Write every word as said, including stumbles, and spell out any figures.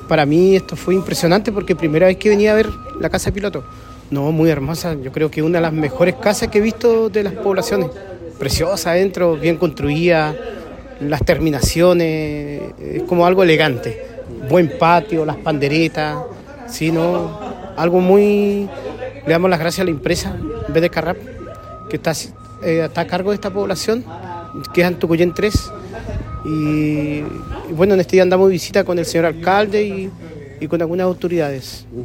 Para mí esto fue impresionante porque primera vez que venía a ver la casa de piloto. No, muy hermosa, yo creo que una de las mejores casas que he visto de las poblaciones. Preciosa adentro, bien construida, las terminaciones, es como algo elegante. Buen patio, las panderetas, sí, ¿no? Algo muy... Le damos las gracias a la empresa, B D Carrap, que está, eh, está a cargo de esta población, que es Antucuyén tres. Y, y bueno, en este día andamos de visita con el señor alcalde y, y con algunas autoridades.